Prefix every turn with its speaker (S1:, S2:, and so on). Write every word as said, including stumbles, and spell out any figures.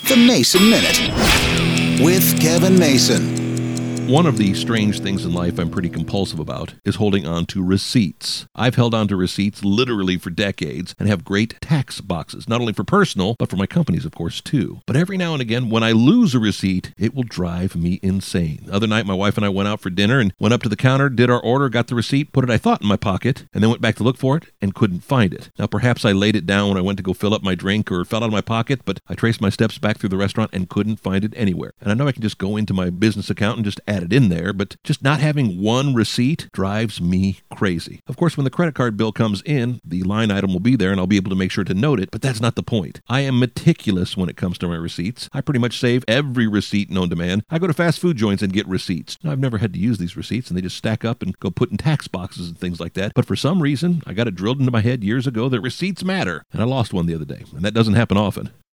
S1: The Mason Minute with Kevin Mason.
S2: One of the strange things in life I'm pretty compulsive about is holding on to receipts. I've held on to receipts literally for decades and have great tax boxes, not only for personal, but for my companies, of course, too. But every now and again, when I lose a receipt, it will drive me insane. The other night, my wife and I went out for dinner and went up to the counter, did our order, got the receipt, put it, I thought, in my pocket, and then went back to look for it and couldn't find it. Now, perhaps I laid it down when I went to go fill up my drink or it fell out of my pocket, but I traced my steps back through the restaurant and couldn't find it anywhere. And I know I can just go into my business account and just add it in there, but just not having one receipt drives me crazy. Of course, when the credit card bill comes in, the line item will be there and I'll be able to make sure to note it, but that's not the point. I am meticulous when it comes to my receipts. I pretty much save every receipt known to man. I go to fast food joints and get receipts. Now, I've never had to use these receipts and they just stack up and go put in tax boxes and things like that, but for some reason, I got it drilled into my head years ago that receipts matter, and I lost one the other day, and that doesn't happen often.